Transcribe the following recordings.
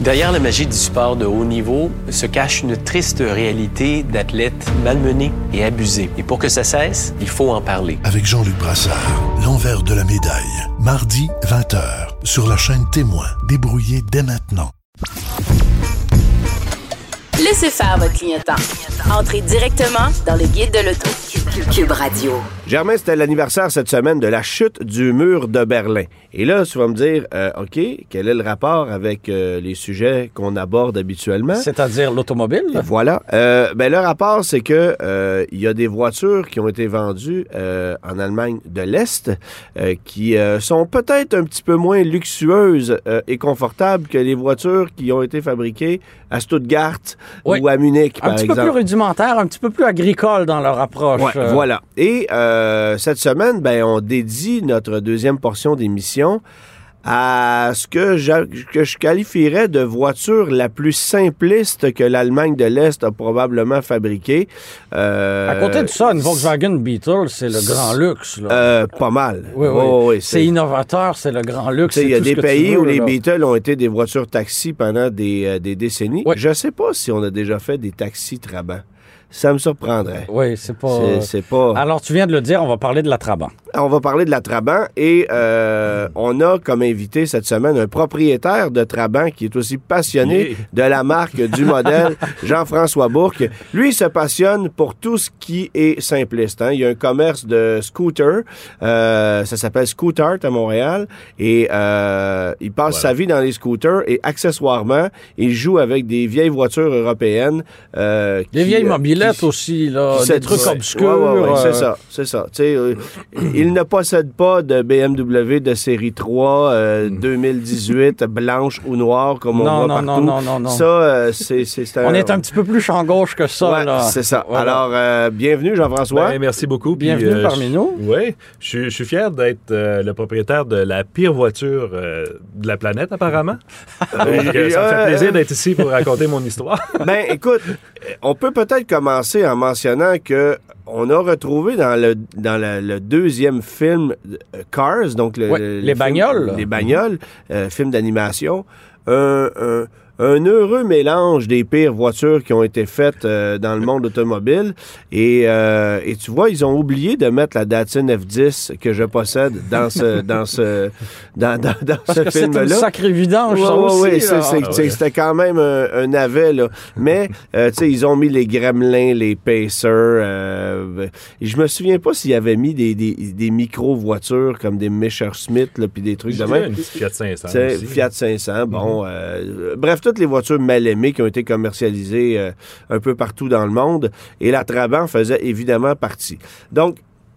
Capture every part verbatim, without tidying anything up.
Derrière la magie du sport de haut niveau se cache une triste réalité d'athlètes malmenés et abusés. Et pour que ça cesse, il faut en parler. Avec Jean-Luc Brassard, l'envers de la médaille. Mardi, vingt heures, sur la chaîne Témoin. Débrouillez dès maintenant. Laissez faire votre clientèle. Entrez directement dans le guide de l'auto. Cube Radio. Germain, c'était l'anniversaire cette semaine de la chute du mur de Berlin. Et là, tu vas me dire, euh, OK, quel est le rapport avec euh, les sujets qu'on aborde habituellement? C'est-à-dire l'automobile? Voilà. Euh, ben, le rapport, c'est que euh, il y a des voitures qui ont été vendues euh, en Allemagne de l'Est euh, qui euh, sont peut-être un petit peu moins luxueuses euh, et confortables que les voitures qui ont été fabriquées à Stuttgart oui. ou à Munich, par exemple. Un petit exemple. peu plus rudimentaire, un petit peu plus agricole dans leur approche. Ouais, euh... Voilà. Et euh, cette semaine, ben, on dédie notre deuxième portion d'émission à ce que je, que je qualifierais de voiture la plus simpliste que l'Allemagne de l'Est a probablement fabriquée. Euh, à côté de ça, une Volkswagen Beetle, c'est le grand luxe. Là. Euh, pas mal. Oui, oui. Oh, oui c'est... c'est innovateur, c'est le grand luxe. Il y a des pays veux, où là, les là. Beetles ont été des voitures taxis pendant des, euh, des décennies. Oui. Je ne sais pas si on a déjà fait des taxis Trabant. Ça me surprendrait. Oui, c'est pas... C'est, c'est pas... Alors, tu viens de le dire, on va parler de la Trabant. On va parler de la Trabant et euh, on a comme invité cette semaine un propriétaire de Trabant qui est aussi passionné yeah. de la marque, du modèle, Jean-François Bourque. Lui, il se passionne pour tout ce qui est simpliste. Hein. Il y a un commerce de scooters, euh, ça s'appelle Scootart à Montréal et euh, il passe voilà. sa vie dans les scooters et accessoirement, il joue avec des vieilles voitures européennes. Euh, des qui, vieilles mobilettes qui, aussi, là, des trucs ouais, obscurs. Ouais, ouais, ouais, euh... c'est ça, c'est ça. Tu sais, euh, il ne possède pas de B M W de série trois euh, deux mille dix-huit, blanche ou noire, comme on non, voit non, partout. Non, non, non, non. Ça, euh, c'est, c'est, c'est un... On est un petit peu plus champ gauche que ça, ouais, là. c'est ça. Voilà. Alors, euh, bienvenue, Jean-François. Ben, merci beaucoup. Bienvenue puis, euh, parmi je, nous. Oui, je, je suis fier d'être euh, le propriétaire de la pire voiture euh, de la planète, apparemment. Donc, euh, ça me fait plaisir d'être ici pour raconter mon histoire. Ben, écoute, on peut peut-être commencer en mentionnant que on a retrouvé dans le dans la, le deuxième film Cars, donc le, ouais, le, les bagnoles, film, les bagnoles, euh, film d'animation, un, un un heureux mélange des pires voitures qui ont été faites euh, dans le monde automobile. Et, euh, et tu vois, ils ont oublié de mettre la Datsun F dix que je possède dans ce dans ce dans, dans, dans Parce ce que film-là. C'est une sacrée vidange, ouais, ça ouais, aussi. Ouais, c'est, c'est, ah, c'est, ouais. C'était quand même un, un navet, là. Mais, euh, tu sais, ils ont mis les Gremlins, les Pacers. Euh, et je me souviens pas s'ils avaient mis des, des, des micro-voitures comme des Messerschmitt, puis des trucs de même. Une Fiat cinq cents C'est aussi. Fiat cinq cents, bon. Mm-hmm. Euh, bref, toutes les voitures mal aimées qui ont été commercialisées euh, un peu partout dans le monde. Et la Trabant faisait évidemment partie. Donc,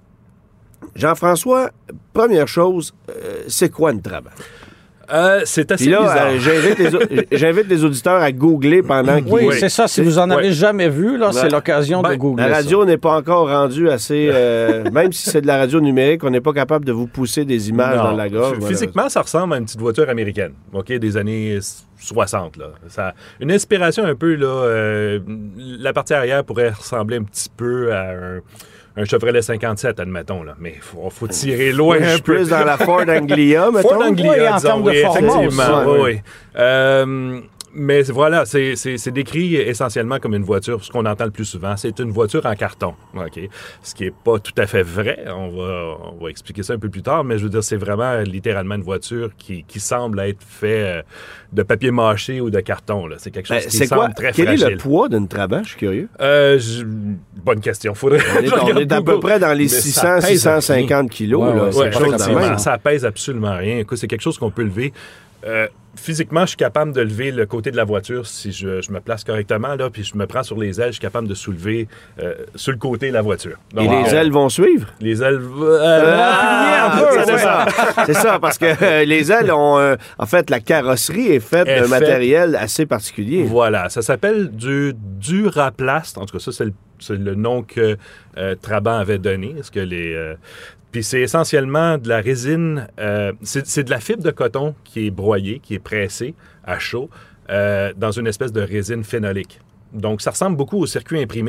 Jean-François, première chose, euh, c'est quoi une Trabant? Euh, c'est assez Puis là, bizarre. Euh, j'invite, les, j'invite les auditeurs à googler pendant qu'ils... Oui, oui, c'est ça. Si vous en avez oui. jamais vu, là, ouais. c'est l'occasion ben, de googler La radio ça. n'est pas encore rendue assez... Euh, même si c'est de la radio numérique, on n'est pas capable de vous pousser des images non. dans la gorge. Physiquement, ça ressemble à une petite voiture américaine, ok, des années soixante. Là. Ça, une inspiration un peu, là, euh, la partie arrière pourrait ressembler un petit peu à un... Un Chevrolet cinquante-sept, admettons, là. Mais il faut, faut tirer loin oui, un peu. Plus dans la Ford Anglia, mettons. Ford Anglia, oui, en disons, termes de oui, format effectivement. aussi. Oui, oui. Euh, mais voilà, c'est, c'est, c'est décrit essentiellement comme une voiture, ce qu'on entend le plus souvent, c'est une voiture en carton. OK. Ce qui n'est pas tout à fait vrai. On va, on va expliquer ça un peu plus tard, mais je veux dire, c'est vraiment littéralement une voiture qui, qui semble être faite de papier mâché ou de carton. Là. C'est quelque chose ben, qui c'est semble quoi? très Quel fragile. Quel est le poids d'une Trabant? Je suis curieux. Euh, je... Bonne question. Faudrait... On est, on est à peu près dans les six cents à six cent cinquante kilos. Ouais, là. Ouais, c'est ouais, chose de même. Ça pèse absolument rien. Écoute, c'est quelque chose qu'on peut lever. Euh, physiquement, je suis capable de lever le côté de la voiture si je, je me place correctement, là, puis je me prends sur les ailes, je suis capable de soulever euh, sur le côté de la voiture. Donc, et les euh, ailes vont suivre? Les ailes euh, euh, ah, un peu, c'est, ouais. ça. c'est ça, parce que euh, les ailes ont... Euh, en fait, la carrosserie est faite est d'un fait... matériel assez particulier. Voilà, ça s'appelle du Duraplast. En tout cas, ça, c'est le, c'est le nom que euh, Trabant avait donné. Est-ce que les... Euh, Puis c'est essentiellement de la résine, euh, c'est, c'est de la fibre de coton qui est broyée, qui est pressée à chaud euh, dans une espèce de résine phénolique. Donc, ça ressemble beaucoup au circuit imprimé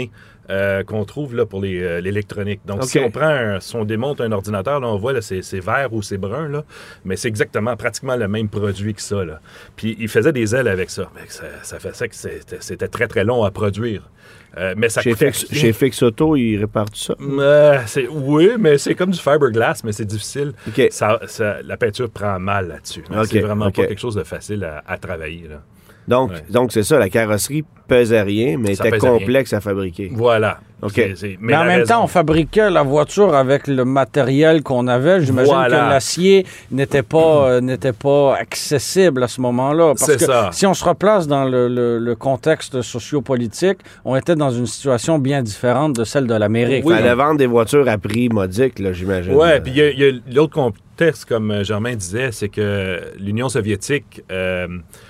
euh, qu'on trouve là, pour les, euh, l'électronique. Donc, okay. si on prend un, si on démonte un ordinateur, là, on voit là, c'est, c'est vert ou c'est brun, là, mais c'est exactement, pratiquement le même produit que ça. Là. Puis, il faisait des ailes avec ça. Mais ça, ça faisait que c'était, c'était très, très long à produire. Euh, mais ça chez, Fix, chez Fix Auto, ils réparent tout ça? Euh, c'est, oui, mais c'est comme du fiberglass, mais c'est difficile. Okay. Ça, ça, la peinture prend mal là-dessus. Okay. C'est vraiment okay. pas quelque chose de facile à, à travailler. Là. Donc, ouais. donc, c'est ça, la carrosserie pesait rien, mais ça était complexe rien. à fabriquer. Voilà. Okay. C'est, c'est, mais mais en même raison... temps, on fabriquait la voiture avec le matériel qu'on avait. J'imagine voilà. que l'acier n'était pas, euh, n'était pas accessible à ce moment-là. Parce c'est que ça. Si on se replace dans le, le, le contexte sociopolitique, on était dans une situation bien différente de celle de l'Amérique. Oui, fallait vendre des voitures à prix modique, là, j'imagine. Oui, puis il y, y a l'autre contexte, comme Germain disait, c'est que l'Union soviétique... Euh,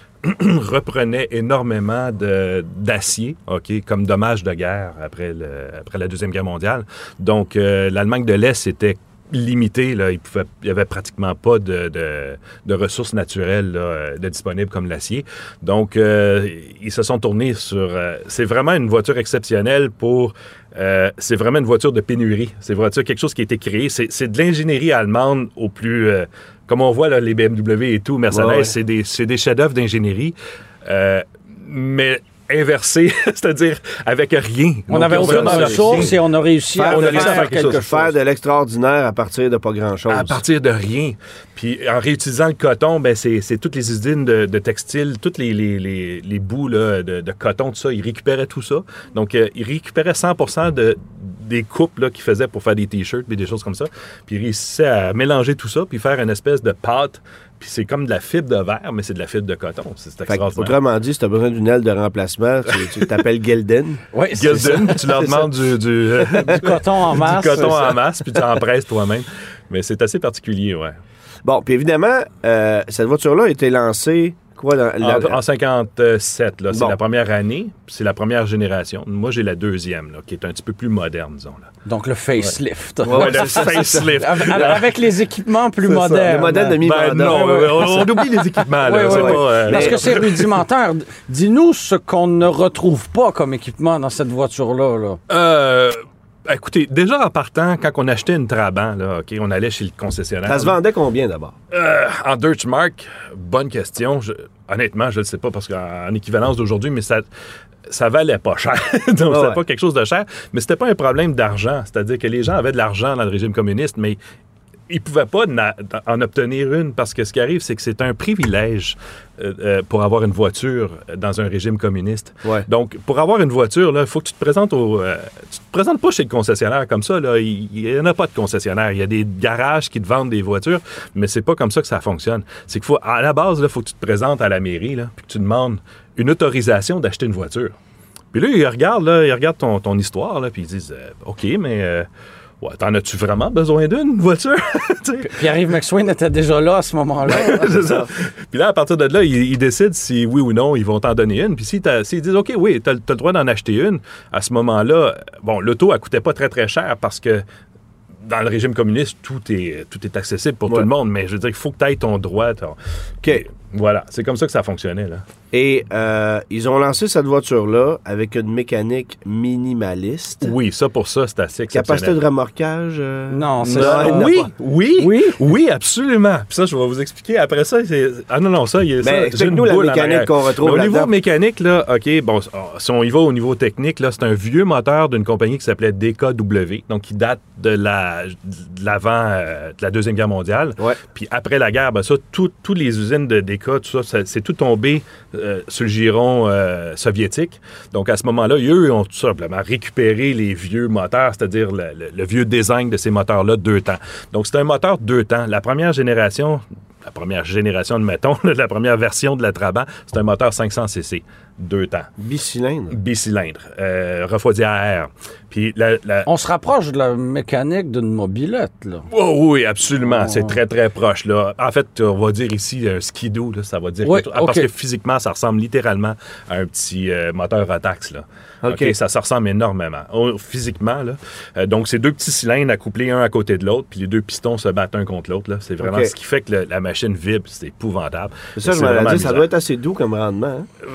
reprenait énormément de, d'acier, OK, comme dommage de guerre après, le, après la Deuxième Guerre mondiale. Donc, euh, l'Allemagne de l'Est était limitée. Là. Il n'y avait pratiquement pas de, de, de ressources naturelles là, de disponibles comme l'acier. Donc, euh, ils se sont tournés sur... Euh, c'est vraiment une voiture exceptionnelle pour... Euh, c'est vraiment une voiture de pénurie. C'est une voiture, quelque chose qui a été créé. C'est, c'est de l'ingénierie allemande au plus... Euh, comme on voit là, les B M W et tout, Mercedes, ouais, ouais. c'est des, c'est des chefs-d'œuvre d'ingénierie, euh, mais inversés, c'est-à-dire avec rien. On n'avait aucune ressource et on a réussi faire à, on a réussi faire, à faire quelque chose. chose. Faire de l'extraordinaire à partir de pas grand-chose. À partir de rien. Puis en réutilisant le coton, ben c'est, c'est toutes les usines de, de textiles, tous les, les, les, les bouts là, de, de coton, tout ça, ils récupéraient tout ça. Donc, euh, ils récupéraient cent pour cent de, des coupes là, qu'ils faisaient pour faire des t-shirts et des choses comme ça. Puis ils réussissaient à mélanger tout ça puis faire une espèce de pâte. Puis c'est comme de la fibre de verre, mais c'est de la fibre de coton. C'est, c'est extraordinaire. Autrement dit, si tu as besoin d'une aile de remplacement, tu, tu t'appelles Gildan. Oui, Gildan, tu leur demandes du, du, euh, du coton en masse. Du coton en masse, puis tu en presses toi-même. Mais c'est assez particulier, ouais. Bon, puis évidemment, euh, cette voiture-là a été lancée... Quoi, dans la... En, en cinquante-sept, là, c'est bon. La première année, c'est la première génération. Moi, j'ai la deuxième, là, qui est un petit peu plus moderne, disons. Là. Donc, le facelift. Ouais, ouais, le facelift. Avec, avec les équipements plus c'est modernes. Ça. Le modèle de mi-mandat. Ben, non, ouais, ouais. On, on oublie les équipements. Là, ouais, c'est ouais, pas, euh... Parce que c'est rudimentaire. Dis-nous ce qu'on ne retrouve pas comme équipement dans cette voiture-là. Là. Euh... Écoutez, déjà en partant, quand on achetait une Trabant, là, OK, on allait chez le concessionnaire. Ça se vendait combien d'abord? Euh, en Deutschmark, bonne question. Je, honnêtement, je ne le sais pas parce qu'en équivalence d'aujourd'hui, mais ça ça valait pas cher. Donc, oh, c'était ouais. pas quelque chose de cher. Mais c'était pas un problème d'argent. C'est-à-dire que les gens avaient de l'argent dans le régime communiste, mais ils ne pouvaient pas na- en obtenir une parce que ce qui arrive, c'est que c'est un privilège euh, euh, pour avoir une voiture dans un régime communiste. Ouais. Donc, pour avoir une voiture, il faut que tu te présentes au... Euh, tu te présentes pas chez le concessionnaire comme ça. Là. Il n'y en a pas de concessionnaire. Il y a des garages qui te vendent des voitures, mais c'est pas comme ça que ça fonctionne. C'est qu'il faut, à la base, il faut que tu te présentes à la mairie là, puis que tu demandes une autorisation d'acheter une voiture. Puis là, ils regardent, là, ils regardent ton, ton histoire, là, puis ils disent euh, OK, mais... Euh, Ouais, t'en as-tu vraiment besoin d'une voiture? Pierre-Yves McSwain était déjà là à ce moment-là. C'est ça. Puis là, à partir de là, ils, ils décident si oui ou non, ils vont t'en donner une. Puis si s'ils disent OK, oui, t'as, t'as le droit d'en acheter une, à ce moment-là, bon, l'auto, elle coûtait pas très, très cher parce que dans le régime communiste, tout est, tout est accessible pour ouais. tout le monde. Mais je veux dire, il faut que tu ailles ton droit. Ton... OK. Voilà, c'est comme ça que ça fonctionnait, là. Et euh, ils ont lancé cette voiture-là avec une mécanique minimaliste. Oui, ça pour ça, c'est assez exceptionnel. Capacité de remorquage? Euh... Non, c'est non, ça. Oui, oui, oui, oui, absolument. Puis ça, je vais vous expliquer. Après ça, c'est... Ah non, non, ça, il y a ça. Mais explique-nous la mécanique qu'on retrouve Mais au là-dedans. niveau mécanique, là, OK, bon, si on y va au niveau technique, là, c'est un vieux moteur d'une compagnie qui s'appelait D K W, donc qui date de, la, de l'avant euh, de la Deuxième Guerre mondiale. Ouais. Puis après la guerre, ben ça, toutes tout les usines de D K, tout ça, ça c'est tout tombé euh, sur le giron euh, soviétique. Donc, à ce moment-là, eux ont tout simplement récupéré les vieux moteurs, c'est-à-dire le, le, le vieux design de ces moteurs-là deux temps. Donc, c'est un moteur deux temps. La première génération, la première génération, admettons, la première version de la Trabant, c'est un moteur cinq cents cc, deux temps. Bicylindre? Bicylindre, euh, refroidi à air. Puis la, la... On se rapproche de la mécanique d'une mobilette, là. Oh, oui, absolument. Oh. C'est très, très proche, là. En fait, on va dire ici un skidoo, là, ça va dire... Oui, que... okay. Parce que physiquement, ça ressemble littéralement à un petit euh, moteur Rotax, là. OK. Okay, ça se ressemble énormément. Oh, physiquement, là. Euh, donc, c'est deux petits cylindres accouplés un à côté de l'autre, puis les deux pistons se battent un contre l'autre, là. C'est vraiment okay. ce qui fait que le, la machine vibre. C'est épouvantable. C'est ça, je m'en ai dit, ça doit être assez doux comme rendement. Hein? Ben,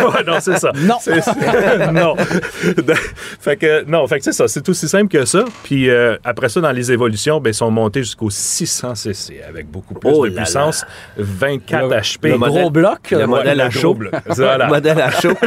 Ouais, non, c'est ça. Non. C'est, c'est, non. fait que, non, fait que c'est ça. C'est aussi simple que ça. Puis euh, après ça, dans les évolutions, ben, ils sont montés jusqu'au six cents cc avec beaucoup plus Oh de là puissance. là. vingt-quatre Le, H P. le modèle- gros bloc. le euh, modèle Ouais, à le chaud. gros bloc. Voilà. Le modèle à chaud.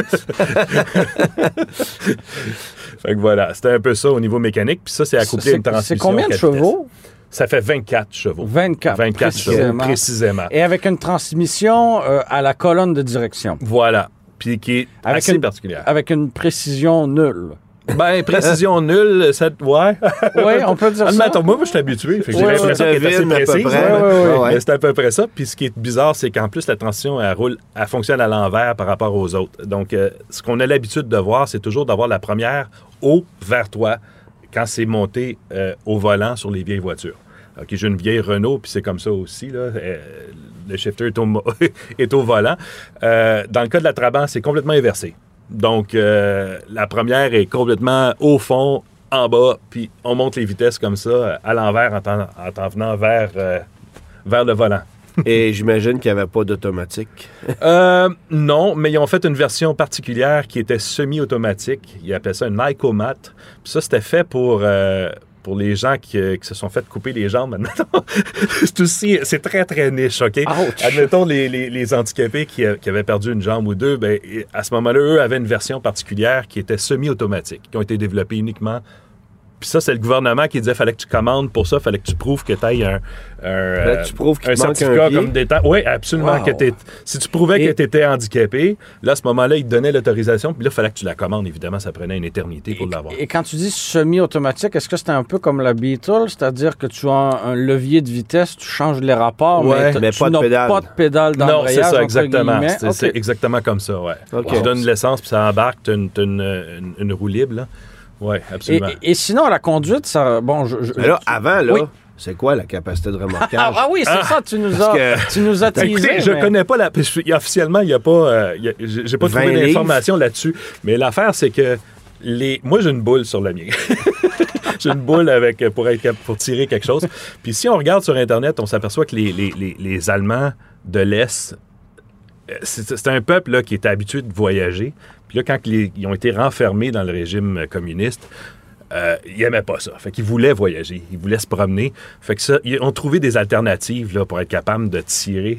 Fait que voilà, c'était un peu ça au niveau mécanique. Puis ça, c'est accouplé à une C'est, transmission. c'est combien de quatre vitesses. chevaux? Ça fait vingt-quatre chevaux. vingt-quatre. vingt-quatre chevaux, précisément. précisément. Et avec une transmission euh, à la colonne de direction. Voilà. Puis qui est Avec assez une, particulière. Avec une précision nulle. Ben, précision nulle, ça... ouais. Oui, on peut dire ça. Admettons, moi, moi, je suis habitué. Fait que j'ai Ouais, l'impression ouais. qu'elle est assez Devine à peu précise. près. là. Ouais, ouais, ouais. Ouais. Mais c'est à peu près ça. Puis ce qui est bizarre, c'est qu'en plus, la transition, elle roule, elle fonctionne à l'envers par rapport aux autres. Donc, euh, ce qu'on a l'habitude de voir, c'est toujours d'avoir la première haut vers toi quand c'est monté euh, au volant sur les vieilles voitures. OK, j'ai une vieille Renault, puis c'est comme ça aussi. Là. Euh, le shifter est au, mo- est au volant. Euh, dans le cas de la Trabant, c'est complètement inversé. Donc, euh, la première est complètement au fond, en bas, puis on monte les vitesses comme ça, à l'envers, en t'en, en t'en venant vers, euh, vers le volant. Et j'imagine qu'il n'y avait pas d'automatique. Euh, non, mais ils ont fait une version particulière qui était semi-automatique. Ils appelaient ça un Icomat. Puis ça, c'était fait pour... Euh, pour les gens qui, euh, qui se sont fait couper les jambes, admettons. c'est aussi, c'est très, très niche, OK? Ouch. Admettons, les, les, les handicapés qui, euh, qui avaient perdu une jambe ou deux, ben, à ce moment-là, eux avaient une version particulière qui était semi-automatique, qui ont été développées uniquement. Puis ça, c'est le gouvernement qui disait fallait que tu commandes pour ça, fallait que tu prouves que tu ailles un, un, Fallait que tu prouves qu'il un te manque certificat un pied. comme d'état. Oui, absolument. Wow. Que t'es- si tu prouvais Et- que tu étais handicapé, là, à ce moment-là, ils te donnaient l'autorisation, puis là, il fallait que tu la commandes. Évidemment, ça prenait une éternité pour l'avoir. Et quand tu dis semi-automatique, est-ce que c'est un peu comme la Beetle, c'est-à-dire que tu as un, un levier de vitesse, tu changes les rapports, Ouais, mais, t- mais tu pas de n'as pédale. pas de pédale Non, c'est d'embrayage, ça, entre exactement. guillemets. C'est, OK. c'est exactement comme ça, ouais. OK. Tu donnes l'essence, puis ça embarque, tu as une, t'as une, une, une roue libre, là. Oui, Et, absolument. et- et sinon, la conduite, ça... Bon, je... je- Mais là, avant, là, Oui. c'est quoi la capacité de remorquage? Ah, ah oui, c'est Ah. ça, tu nous as, que- tu nous as Ben, teasé. écoutez, je mais- connais pas la. parce que, officiellement, il n'y a pas. euh, il y a- j'ai j'ai pas vingt trouvé livres. d'informations là-dessus. Mais l'affaire, c'est que les. Moi, j'ai une boule sur le mien. J'ai une boule avec, pour, être, cap- pour tirer quelque chose. Puis si on regarde sur Internet, on s'aperçoit que les, les, les, les Allemands de l'Est, euh, c'est, c'est un peuple là, qui était habitué de voyager. Puis là, quand les- ils ont été renfermés dans le régime communiste, Euh, ils n'aimaient pas ça. Fait qu'ils voulaient voyager. Ils voulaient se promener. Fait que ça, ils ont trouvé des alternatives là, pour être capables de tirer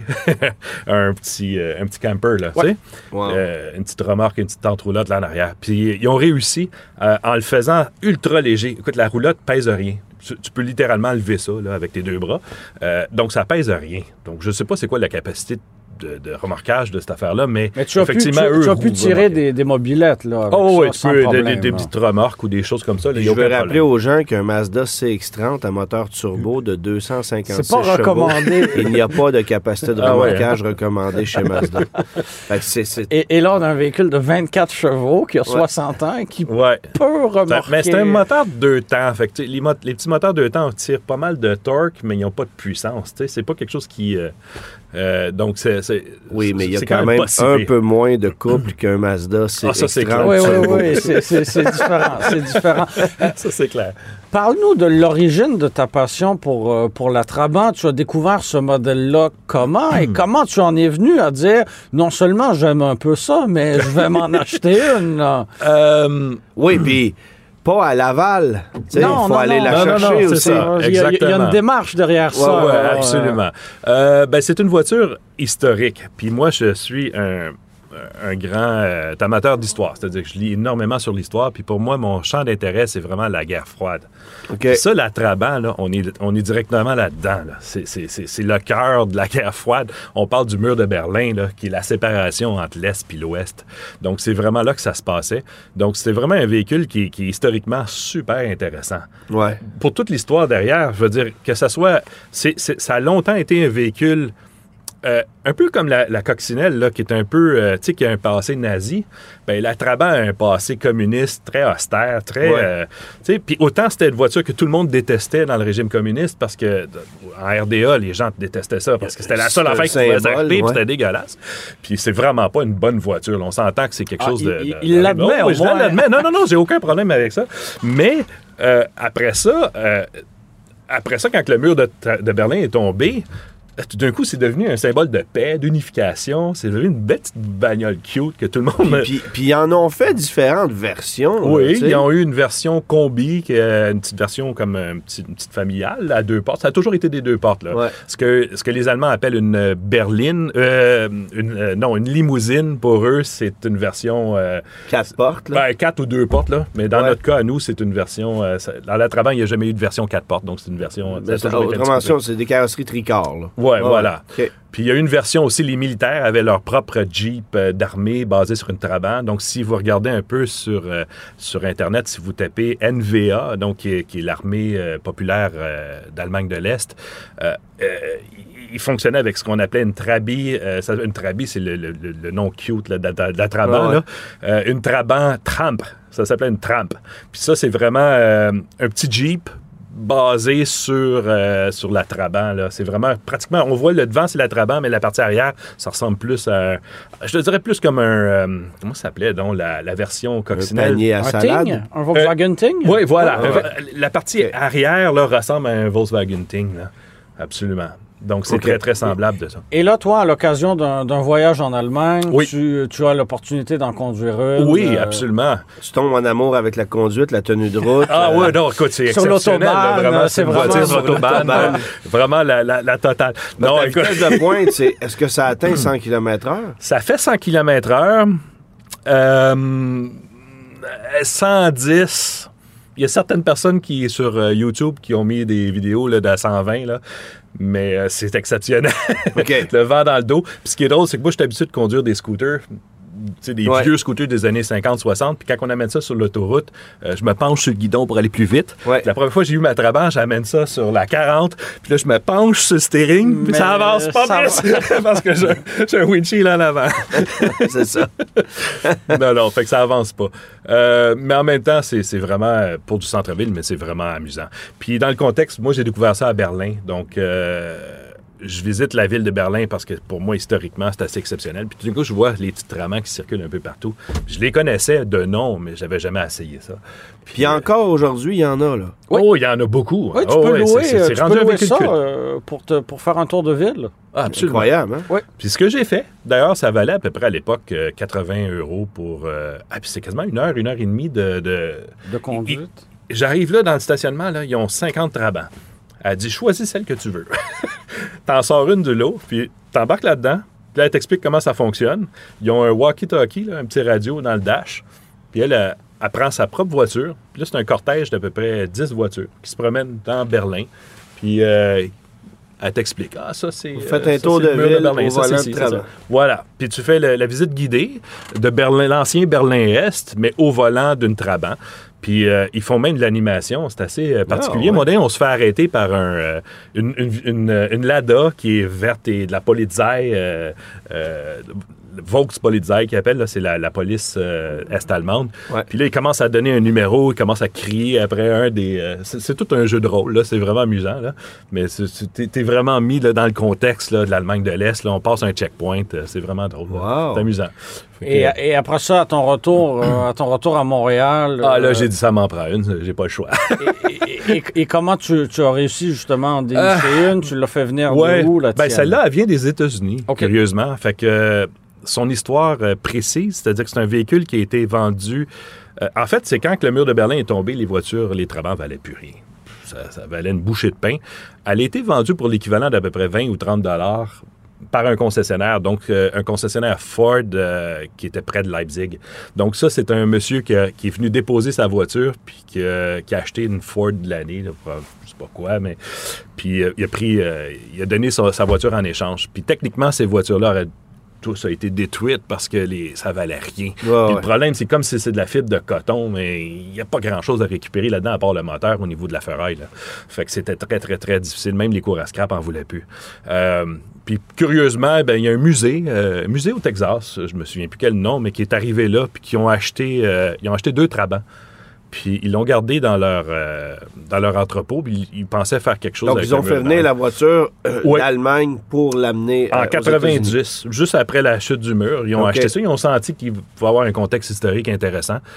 un petit, euh, un petit camper, là, tu sais. Wow. Euh, une petite remorque, une petite tente roulotte là en arrière. Puis ils ont réussi euh, en le faisant ultra léger. Écoute, la roulotte pèse rien. Tu, tu peux littéralement lever ça là, avec tes deux bras. Euh, donc, ça pèse rien. Donc, je ne sais pas c'est quoi la capacité de, de remorquage de cette affaire-là, mais, Mais tu as pu, tu, effectivement, eux tu as pu roulent tirer vraiment. des, des mobilettes, là, avec Oh ça, oui, tu sans peux, des- problème, des, des là. petites remorques ou des choses comme ça. Là, il y Je a veux aucun rappeler problème. aux gens qu'un Mazda C X trente à moteur turbo de deux cent cinquante-six C'est pas chevaux, recommandé. il n'y a pas de capacité de Ah ouais, remorquage recommandée chez Mazda. Fait que c'est, c'est- Et, et là, on a un véhicule de vingt-quatre chevaux qui a soixante ans et qui Ouais. peut remorquer. Mais c'est un moteur de deux temps. Fait que, tu sais, les, mot- les petits moteurs de deux temps tirent pas mal de torque, mais ils n'ont pas de puissance. Tu sais, c'est pas quelque chose qui. euh, euh, donc, c'est. c'est- oui, mais il y a c'est quand même pas si un pire. peu moins de couple qu'un Mazda C Ah, ça, X c'est clair. trente Oui, oui, turbo. oui, c'est, c'est- c'est différent. C'est différent. Ça, c'est clair. Parle-nous de l'origine de ta passion pour, euh, pour la Trabant. Tu as découvert ce modèle-là comment et comment tu en es venu à dire non seulement j'aime un peu ça, mais je vais m'en acheter une. là. Euh, Oui, puis pas à Laval. Tu sais, il Non, faut non, aller non. la Non, non, chercher non, c'est aussi. ça. Il y, a, il y a exactement. une démarche derrière ça. ouais, ouais, euh, absolument. Euh, ben, c'est une voiture historique. Puis moi, je suis un, un grand euh, amateur d'histoire. C'est-à-dire que je lis énormément sur l'histoire. Puis pour moi, mon champ d'intérêt, c'est vraiment la guerre froide. OK. Puis ça, la Trabant, là, on, est, on est directement là-dedans. Là. C'est, c'est, c'est, c'est le cœur de la guerre froide. On parle du mur de Berlin, là, qui est la séparation entre l'Est et l'Ouest. Donc, c'est vraiment là que ça se passait. Donc, c'est vraiment un véhicule qui, qui est historiquement super intéressant. Ouais. Pour toute l'histoire derrière, je veux dire, que ça soit... c'est, c'est, ça a longtemps été un véhicule... Euh, un peu comme la, la coccinelle, là, qui est un peu, euh, tu sais, qui a un passé nazi, ben la Trabant a un passé communiste très austère, très, Ouais. euh, tu sais, puis autant c'était une voiture que tout le monde détestait dans le régime communiste parce que en R D A, les gens détestaient ça parce que c'était la seule C'est affaire un qui pouvait symbole, s'acheter, puis ouais. c'était dégueulasse. Puis c'est vraiment pas une bonne voiture. Là. On s'entend que c'est quelque Ah, chose de... il- de- il de- l'admet, Oh, oui, au je moins. l'admets. Non, non, non, j'ai aucun problème avec ça. Mais euh, après ça, euh, après ça, quand le mur de, de Berlin est tombé, tout d'un coup, c'est devenu un symbole de paix, d'unification. C'est devenu une belle petite bagnole cute que tout le monde... Puis, puis ils en ont fait différentes versions. Oui, là, ils ont eu une version combi, qui est une petite version comme une petite, une petite familiale, à deux portes. Ça a toujours été des deux portes. Là. Ouais. Ce, que, ce que les Allemands appellent une berline, euh, une, euh, non, une limousine, pour eux, c'est une version... Euh, quatre portes, là. Ben, quatre ou deux portes, là. Mais dans Ouais. notre cas, à nous, c'est une version... Euh, ça, dans la Trabant, il n'y a jamais eu de version quatre portes, donc c'est une version... Ben, ça a toujours été un autrement, petit peu- c'est des carrosseries tricorps, là. Ouais, voilà. OK. Puis il y a une version aussi, les militaires avaient leur propre Jeep euh, d'armée basé sur une Trabant. Donc, si vous regardez un peu sur, euh, sur Internet, si vous tapez N V A, donc qui est, qui est l'armée euh, populaire euh, d'Allemagne de l'Est, euh, euh, il fonctionnait avec ce qu'on appelait une Trabi. Euh, ça, une Trabi, c'est le, le, le, le nom cute là, de, de, de la Trabant. Ouais. Là. Euh, une Trabant Tramp. Ça s'appelait une Tramp. Puis ça, c'est vraiment euh, un petit Jeep basé sur, euh, sur la Trabant. Là. C'est vraiment pratiquement... On voit le devant, c'est la Trabant, mais la partie arrière, ça ressemble plus à... Je te dirais plus comme un... Euh, comment ça s'appelait, donc, la, la version Un coccinelle? panier à Un salade. Ting? Un Volkswagen Ting? Oui, voilà. Ouais, ouais. La partie Ok. arrière là, ressemble à un Volkswagen Ting. Là. Absolument. Donc, c'est Ok. très, très semblable de ça. Et là, toi, à l'occasion d'un d'un voyage en Allemagne, Oui. tu, tu as l'opportunité d'en conduire une. Oui, euh, absolument. Tu tombes en amour avec la conduite, la tenue de route. Ah euh, ouais, non, écoute, c'est Sur exceptionnel. là, l'autobahn, vraiment, c'est c'est une vraiment voiture sur sur l'autobahn. l'autobahn. là. Vraiment la, la, la totale. Non, Non, ta écoute, vitesse de pointe, c'est est-ce que ça atteint cent kilomètres heure? ça fait cent kilomètres heure. Euh, cent dix. Il y a certaines personnes qui, sur euh, YouTube, qui ont mis des vidéos là, de cent vingt, là, mais euh, c'est exceptionnel. OK. Le vent dans le dos. Puis ce qui est drôle, c'est que moi, je suis habitué de conduire des scooters. Tu sais, des Ouais. vieux scooters des années cinquante soixante. Puis quand on amène ça sur l'autoroute, euh, je me penche sur le guidon pour aller plus vite. Ouais. Puis la première fois que j'ai eu ma Trabant, j'amène ça sur la quarante. Puis là, je me penche sur le steering. Puis Mais ça avance pas ça plus. Parce que j'ai j'ai un windshield en avant. C'est ça. non, non, fait que ça avance pas. Euh, mais en même temps, c'est c'est vraiment euh, pour du centre-ville, mais c'est vraiment amusant. Puis dans le contexte, moi, j'ai découvert ça à Berlin. Donc, euh, je visite la ville de Berlin parce que pour moi, historiquement, c'est assez exceptionnel. Puis tout d'un coup, je vois les petites Trabants qui circulent un peu partout. Je les connaissais de nom, mais j'avais jamais essayé ça. Puis encore aujourd'hui, il y en a, là. Oh, il y en a beaucoup. Oui, tu Oh, peux ouais, louer, c'est- c'est- c'est tu rendu peux un louer véhicule ça culte. euh, pour, te, pour faire un tour de ville. Ah, absolument. Incroyable, hein? Puis ce que j'ai fait, d'ailleurs, ça valait à peu près à l'époque euh, quatre-vingts euros pour... euh, Ah, puis c'est quasiment une heure, une heure et demie de... de... De conduite. J'arrive là dans le stationnement, là, ils ont cinquante Trabants. Elle dit, choisis celle que tu veux. T'en sors une du lot, puis t'embarques là-dedans, puis là, elle t'explique comment ça fonctionne. Ils ont un walkie-talkie, là, un petit radio dans le dash, puis elle, elle, elle prend sa propre voiture, puis là, c'est un cortège d'à peu près dix voitures qui se promènent dans Berlin, puis euh, elle t'explique, ah, ça, c'est... Vous faites euh, un ça, tour c'est de le mur ville Berlin. au Ça, volant c'est de ici, c'est ça. Trabant. Voilà. Puis tu fais le- la visite guidée de Berlin, l'ancien Berlin-Est, mais au volant d'une Trabant. Puis euh, ils font même de l'animation. C'est assez euh, particulier. Ah, ouais. Moderne, on se fait arrêter par un, euh, une, une, une, une Lada qui est verte et de la Polizei, euh, euh, Volkspolizei qui appelle, là, c'est la, la police euh, est-allemande. Ouais. Puis là, ils commencent à donner un numéro, ils commencent à crier après un des... euh, c'est, c'est tout un jeu de rôle, là. C'est vraiment amusant, là. Mais c'est, c'est, t'es, t'es vraiment mis là, dans le contexte là, de l'Allemagne de l'Est. Là. On passe un checkpoint. euh, C'est vraiment drôle. là. Wow. C'est amusant. Fait que- Et, et après ça, à ton retour, euh, à ton retour à Montréal. Ah là, euh, j'ai dit ça m'en prend une. J'ai pas le choix. et, et- et comment tu, tu as réussi justement à en dénicher une? Tu l'as fait venir Ouais. de où, la Ben, tienne? celle-là, elle vient des États-Unis, OK. curieusement. Fait que euh, son histoire euh, précise, c'est-à-dire que c'est un véhicule qui a été vendu. euh, en fait, c'est quand que le mur de Berlin est tombé, les voitures, les Trabants valaient plus rien. Ça, ça valait une bouchée de pain. Elle a été vendue pour l'équivalent d'à peu près vingt ou trente dollars par un concessionnaire, donc euh, un concessionnaire Ford euh, qui était près de Leipzig. Donc ça, c'est un monsieur qui, a- qui est venu déposer sa voiture puis qui, a- qui a acheté une Ford de l'année, là, pour, je sais pas quoi, mais puis euh, il a pris, euh, il a donné sa, sa voiture en échange. Puis techniquement, ces voitures-là auraient tous a été détruite parce que les, ça valait rien. Ouais, Puis ouais. le problème, c'est comme si c'est de la fibre de coton, mais il n'y a pas grand-chose à récupérer là-dedans à part le moteur au niveau de la ferraille. Là. Fait que c'était très, très, très difficile. Même les cours à scrap en voulaient plus. Euh, puis curieusement, ben, il y a un musée, euh, musée au Texas, je me souviens plus quel nom, mais qui est arrivé là, puis qui ont acheté, euh, ils ont acheté deux Trabants. Puis ils l'ont gardé dans leur, euh, dans leur entrepôt, puis ils, ils pensaient faire quelque chose Donc, avec ils ont le fait mur venir de la voiture euh, Ouais. d'Allemagne pour l'amener euh, En aux États-Unis. quatre-vingt-dix, juste après la chute du mur, ils ont OK. acheté ça. Ils ont senti qu'il pouvait avoir un contexte historique intéressant.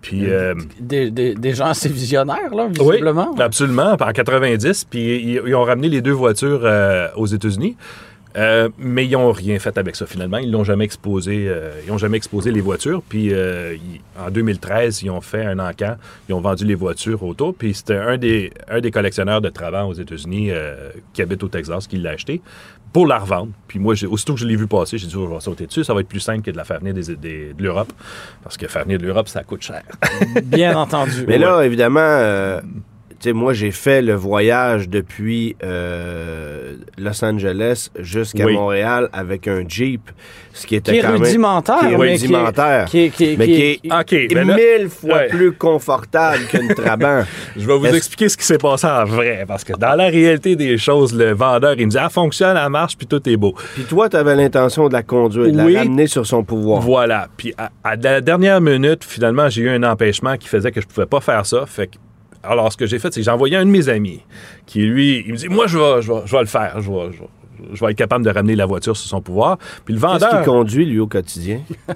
Puis, euh, des, des, des gens assez visionnaires, là, visiblement. Oui, absolument. En quatre-vingt-dix, puis ils, ils ont ramené les deux voitures euh, aux États-Unis. Euh, mais ils n'ont rien fait avec ça, finalement. Ils n'ont jamais exposé euh, ils ont jamais exposé les voitures. Puis euh, ils, en deux mille treize, ils ont fait un encan. Ils ont vendu les voitures autour. Puis c'était un des, un des collectionneurs de Trabant aux États-Unis euh, qui habite au Texas qui l'a acheté pour la revendre. Puis moi, j'ai, aussitôt que je l'ai vu passer, j'ai dit, oh, je vais sauter dessus. Ça va être plus simple que de la faire venir des, des, de l'Europe. Parce que faire venir de l'Europe, ça coûte cher. Bien entendu. Mais là, évidemment... Euh... Tu sais, moi, j'ai fait le voyage depuis euh, Los Angeles jusqu'à oui. Montréal avec un Jeep, ce qui était qui est quand rudimentaire, même... Qui est mais rudimentaire. Qui est, qui est, mais qui qui est, est, okay, est là, mille fois ouais. plus confortable qu'une Trabant. Je vais vous Est-ce... expliquer ce qui s'est passé en vrai, parce que dans la réalité des choses, le vendeur, il me dit « Ah, fonctionne, elle marche, puis tout est beau. » Puis toi, tu avais l'intention de la conduire, de oui. la ramener sur son pouvoir. Voilà. Puis à, à la dernière minute, finalement, j'ai eu un empêchement qui faisait que je pouvais pas faire ça. Fait que alors, ce que j'ai fait, c'est que j'ai envoyé un de mes amis qui, lui, il me dit, moi, je vais, je vais, je vais le faire. Je vais, je, vais, je vais être capable de ramener la voiture sur son pouvoir. Puis le vendeur... Qu'est-ce qu'il conduit, lui, au quotidien?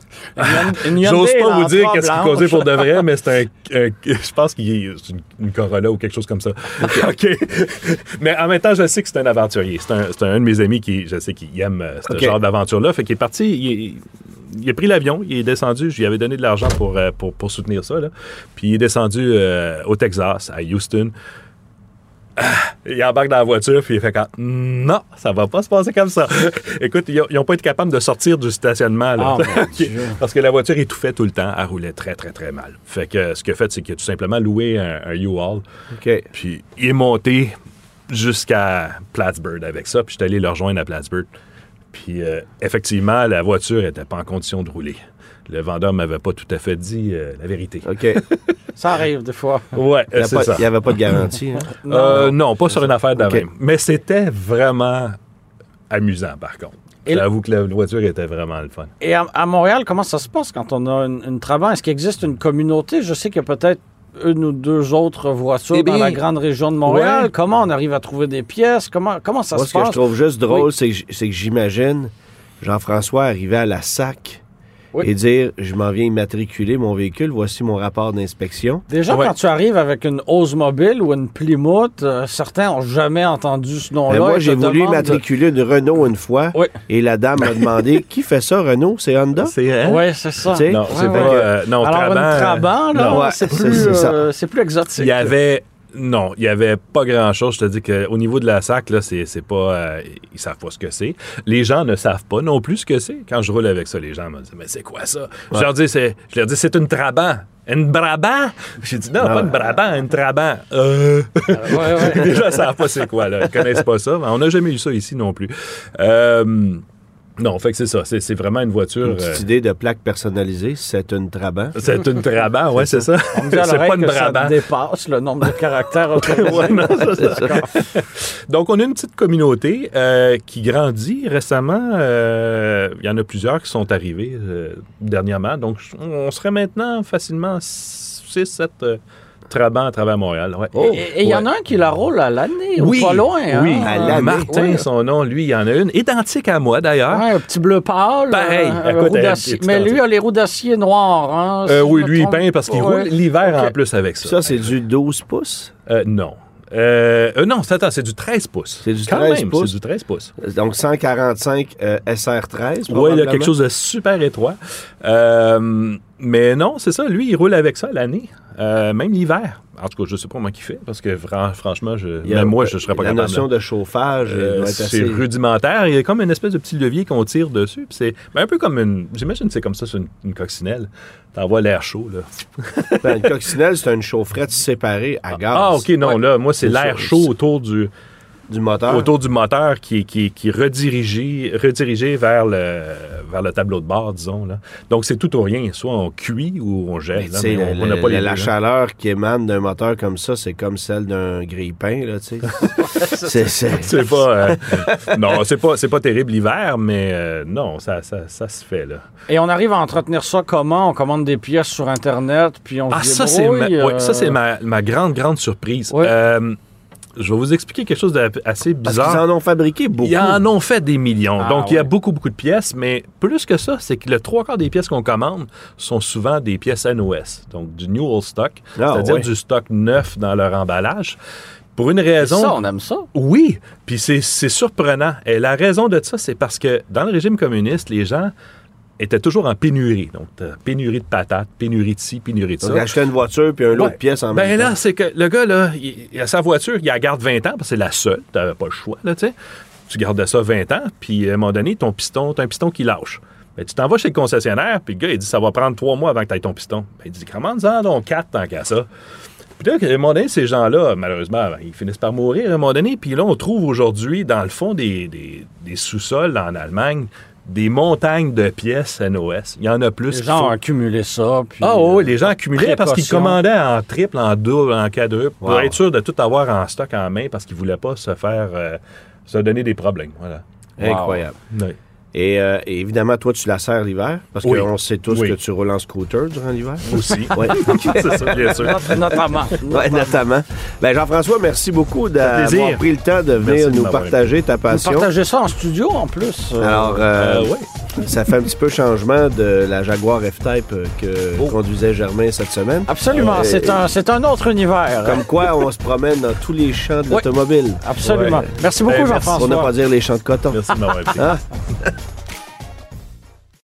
une, une J'ose pas vous dire qu'est-ce blanche. qu'il conduit pour de vrai, mais c'est un... un je pense qu'il est c'est une, une Corolla ou quelque chose comme ça. OK. okay. Mais en même temps, je sais que c'est un aventurier. C'est un, c'est un de mes amis qui, je sais qu'il aime ce okay. genre d'aventure-là. Fait qu'il est parti... Il est, Il a pris l'avion, il est descendu, je lui avais donné de l'argent pour, euh, pour, pour soutenir ça, là. Puis il est descendu euh, au Texas, à Houston. Ah, il embarque dans la voiture, puis il fait quand non, ça va pas se passer comme ça. Écoute, ils n'ont pas été capables de sortir du stationnement, là. Oh, parce que la voiture étouffait tout le temps, elle roulait très, très, très mal. Fait que ce qu'il a fait, c'est qu'il a tout simplement loué un, un U-Haul. Okay. Puis il est monté jusqu'à Plattsburgh avec ça, puis je suis allé le rejoindre à Plattsburgh. Puis, euh, effectivement, la voiture n'était pas en condition de rouler. Le vendeur ne m'avait pas tout à fait dit euh, la vérité. OK. Ça arrive des fois. Oui, c'est pas, ça. Il n'y avait pas de garantie. Hein? non, euh, non, pas sur une affaire de okay. même. Mais c'était vraiment amusant, par contre. Et j'avoue que la voiture était vraiment le fun. Et à, à Montréal, comment ça se passe quand on a une, une Trabant? Est-ce qu'il existe une communauté? Je sais qu'il y a peut-être une ou deux autres voitures eh bien, dans la grande région de Montréal. Ouais. Comment on arrive à trouver des pièces? Comment, comment ça Moi, se passe? passe? Ce que je trouve juste drôle, oui. c'est, que, c'est que j'imagine Jean-François arriver à la S A C oui. et dire « Je m'en viens immatriculer mon véhicule, voici mon rapport d'inspection. » Déjà, ouais. quand tu arrives avec une Oldsmobile ou une Plymouth, euh, certains n'ont jamais entendu ce nom-là. Mais moi, j'ai voulu demande... immatriculer une Renault une fois oui. et la dame m'a demandé « Qui fait ça, Renault? C'est Honda? » C'est hein? Oui, c'est ça. T'sais? Non, ouais, c'est ouais. pas... Euh, non, Alors, Trabant, une Trabant, là, non, ouais, c'est, c'est, plus, c'est, euh, c'est plus exotique. Il y avait... Non, il n'y avait pas grand-chose. Je te dis qu'au niveau de la S A C, là, c'est, c'est pas... Euh, ils savent pas ce que c'est. Les gens ne savent pas non plus ce que c'est. Quand je roule avec ça, les gens me disent « Mais c'est quoi ça? Ouais. » Je leur dis, c'est, je leur dis, c'est une Trabant. Une Brabant? J'ai dit, non, non, pas une Brabant, une Trabant. Euh... ouais, ouais. Les gens ne savent pas c'est quoi, là. Ils ne connaissent pas ça. On n'a jamais eu ça ici non plus. Euh... Non, fait que c'est ça. C'est, c'est vraiment une voiture... Une petite euh... idée de plaque personnalisée, c'est une Trabant. C'est une Trabant, oui, c'est ça. On me dit à c'est pas une que Brabant. Ça dépasse le nombre de caractères autorisés. ouais, non, ça, c'est ça. Donc, on a une petite communauté euh, qui grandit récemment. Euh, il y en a plusieurs qui sont arrivés euh, dernièrement. Donc, on serait maintenant facilement six sept... Euh, Trabant à travers Montréal. Ouais. Oh, et il y ouais. en a un qui la roule à l'année, oui, ou pas loin. Hein? Oui, à l'année. Martin, oui. son nom, lui, il y en a une, identique à moi d'ailleurs. Ouais, un petit bleu pâle. Pareil. Euh, écoute, elle, mais lui, il a les roues d'acier noires. Hein, euh, si oui, lui, il peint parce qu'il ouais. roule l'hiver okay. en plus avec ça. Ça, c'est du douze pouces? Euh, non. Euh, euh, non, c'est, attends, c'est du treize pouces. C'est du Quand treize même, pouces. C'est du treize pouces. Donc cent quarante-cinq euh, S R treize. Oui, il y a quelque chose de super étroit. Euh, mais non, c'est ça. Lui, il roule avec ça l'année, euh, même l'hiver. En tout cas, je ne sais pas moi qui fait, parce que franchement, je, il y a, même moi, je ne serais pas la capable. La notion de, de chauffage euh, doit être c'est assez... rudimentaire. Il y a comme une espèce de petit levier qu'on tire dessus. Puis c'est ben, un peu comme une... J'imagine que c'est comme ça sur une, une coccinelle. T'envoies l'air chaud, là. Ben, une coccinelle, c'est une chaufferette séparée à gaz. Ah, OK, non, ouais. là, moi, c'est, c'est l'air ça, chaud c'est... autour du... Du moteur. Autour du moteur qui, qui, qui est redirigé, redirigé vers, le, vers le tableau de bord, disons. Là. Donc, c'est tout ou rien. Soit on cuit ou on gèle. Là, mais on, le, on a pas les la deux, chaleur là. Qui émane d'un moteur comme ça, c'est comme celle d'un grille-pain. Là, tu sais. c'est, c'est... c'est pas... Euh, non, c'est pas, c'est pas terrible l'hiver, mais euh, non, ça, ça, ça se fait. Là. Et on arrive à entretenir ça comment? On commande des pièces sur Internet, puis on ah, se ça, c'est ma, euh... ouais, ça, c'est ma, ma grande, grande surprise. Ouais. Euh, je vais vous expliquer quelque chose d'assez Parce bizarre. qu'ils en ont fabriqué beaucoup. Ils en ont fait des millions. Ah, Donc, il y a ouais. beaucoup, beaucoup de pièces. Mais plus que ça, c'est que le trois quarts des pièces qu'on commande sont souvent des pièces N O S. Donc, du New Old Stock. Ah, c'est-à-dire ouais. du stock neuf dans leur emballage. Pour une raison... Ça, on aime ça. Oui, puis c'est, c'est surprenant. Et la raison de ça, c'est parce que dans le régime communiste, les gens étaient toujours en pénurie. Donc, t'as pénurie de patates, pénurie de ci, pénurie de ça. Donc, acheter une voiture puis un lot Ouais. de pièces en ben même là, temps. c'est que le gars, là, il, il a sa voiture, il la garde vingt ans, parce que c'est la seule. Tu n'avais pas le choix, là, tu sais. Tu gardais ça vingt ans, puis à un moment donné, ton piston, t'as un piston qui lâche. Ben, tu t'en vas chez le concessionnaire, puis le gars, il dit, ça va prendre trois mois avant que tu aies ton piston. Ben, il dit, commande-en donc quatre tant qu'à ça. Puis là, à un moment donné, ces gens-là, malheureusement, ben, ils finissent par mourir à un moment donné. Puis là, on trouve aujourd'hui, dans le fond des, des, des sous-sols en Allemagne, des montagnes de pièces N O S. Il y en a plus. Les qu'il gens faut- ont accumulé ça. Puis, Ah oui, euh, les gens accumulaient parce qu'ils précaution. commandaient en triple, en double, en quadruple, pour Wow. être sûr de tout avoir en stock en main parce qu'ils ne voulaient pas se faire euh, se donner des problèmes. Voilà. Incroyable. Oui. Et, euh, et évidemment, toi, tu la sers l'hiver, parce Oui. qu'on sait tous Oui. que tu roules en scooter durant l'hiver. Aussi. Oui. C'est ça, bien sûr. Not- Notamment. Oui, notamment. Ben, Jean-François, merci beaucoup d'avoir plaisir. pris le temps de venir Merci de nous m'avoir partager ta Vous passion. partagez ça en studio, en plus. euh, Alors, euh, Euh, ouais. ça fait un petit peu changement de la Jaguar F-Type euh, que Oh. conduisait Germain cette semaine. Absolument. Euh, c'est un, c'est un autre univers. Comme quoi, on se promène dans tous les champs de Oui. l'automobile. Absolument. Ouais. Merci beaucoup, Ben, merci. Pour ne Jean-François. pas dire les champs de coton. Merci de m'avoir invité. Hein?